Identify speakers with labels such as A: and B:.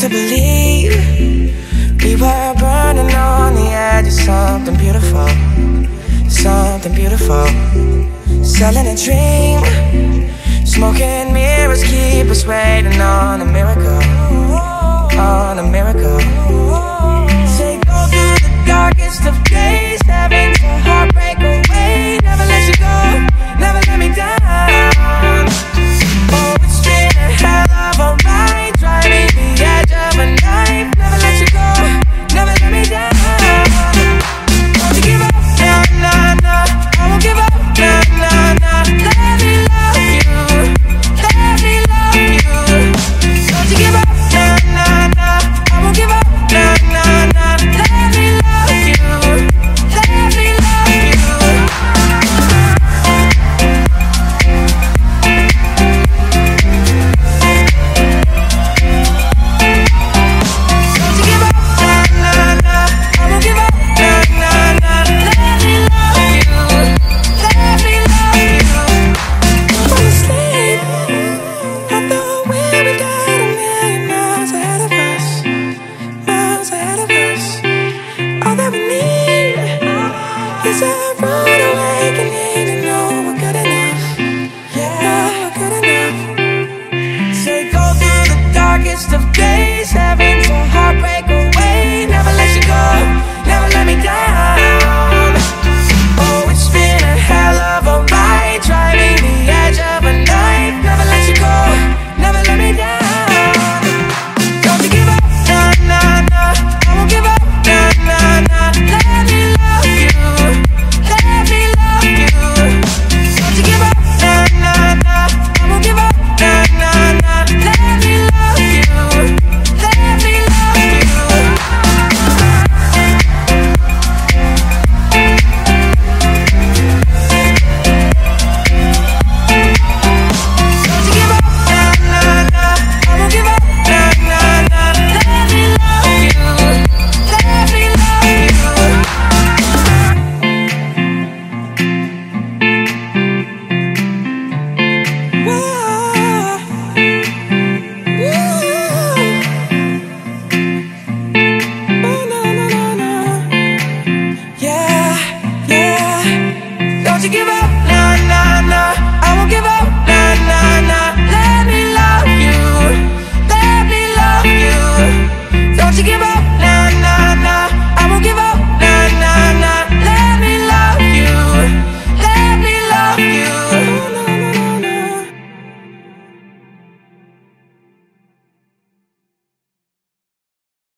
A: to believe we were burning on the edge of something beautiful, something beautiful. Selling a dream, smoking mirrors keep us waiting on a miracle, on a miracle. Say go through the darkest of days, heaven's a heartbreak away. Never let you go, never let me down. Oh, it's been a hell of a ride, driving the edge of a knife. Never let you go, never let me down. Don't you give up, nah, nah, nah. I won't give up, nah, nah, nah. Let me love you, let me love you. Don't you give up, nah, nah, nah. I won't give up, nah, nah, nah. Let me love you, let me love you. Don't you give up, nah, nah, nah. I won't give up, nah, nah, nah. Let me love you, let me love you. Honestly, I thought we got a million miles ahead of us, miles ahead of us. All that we need is a rude awakening to know we're good enough, yeah, we're good enough. Say go through the darkest of days.